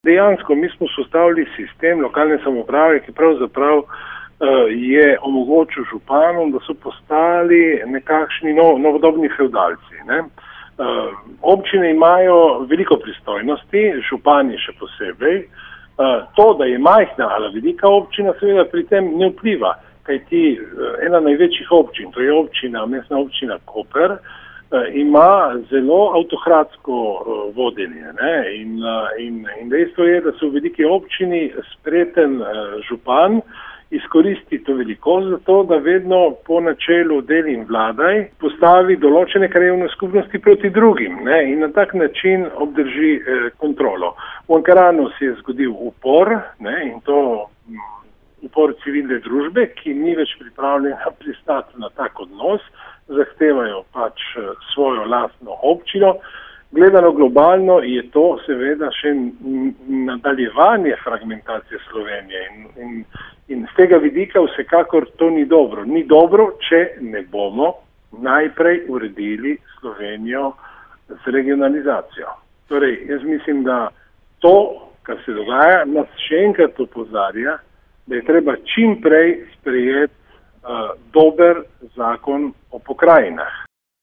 Dejansko mi smo sestavili sistem lokalne samouprave, ki pravzaprav je omogočil županom, da so postali nekakšni novodobni fevdalci. Ne? Občine imajo veliko pristojnosti, župani še posebej. To, da je majhna ali velika občina, seveda pri tem ne vpliva, kajti ena največjih občin, to je mestna občina Koper, ima zelo avtokratsko vodenje. Ne? In dejstvo je, da so v veliki občini spreten župan izkoristi to velikost za to, da vedno po načelu del in vladaj postavi določene krajevne skupnosti proti drugim, ne? In na tak način obdrži kontrolo. V Ankaranu se je zgodil upor, ne? In to upor civilne družbe, ki ni več pripravljena pristati na tak odnos, zahtevajo pač svojo lastno občino. Gledano globalno je to seveda še nadaljevanje fragmentacije Slovenije in z tega vidika vsekakor to ni dobro. Ni dobro, če ne bomo najprej uredili Slovenijo z regionalizacijo. Torej, jaz mislim, da to, kar se dogaja, nas še enkrat opozarja, da je treba čim prej sprejeti dober zakon o pokrajinah.